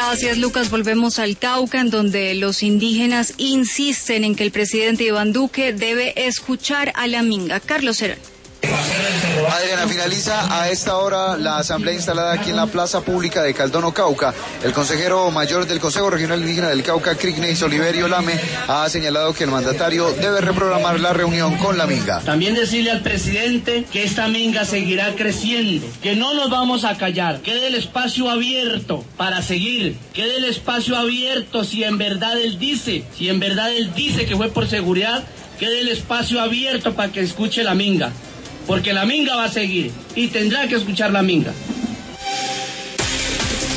Gracias, Lucas. Volvemos al Cauca, en donde los indígenas insisten en que el presidente Iván Duque debe escuchar a la minga. Carlos Herón. Adriana, finaliza a esta hora la asamblea instalada aquí en la plaza pública de Caldono, Cauca. El consejero mayor del Consejo Regional Indígena del Cauca, Crigneis Oliverio Lame, ha señalado que el mandatario debe reprogramar la reunión con la minga. También decirle al presidente que esta minga seguirá creciendo, que no nos vamos a callar, quede el espacio abierto para seguir, quede el espacio abierto si en verdad él dice que fue por seguridad, quede el espacio abierto para que escuche la minga. Porque la minga va a seguir y tendrá que escuchar la minga.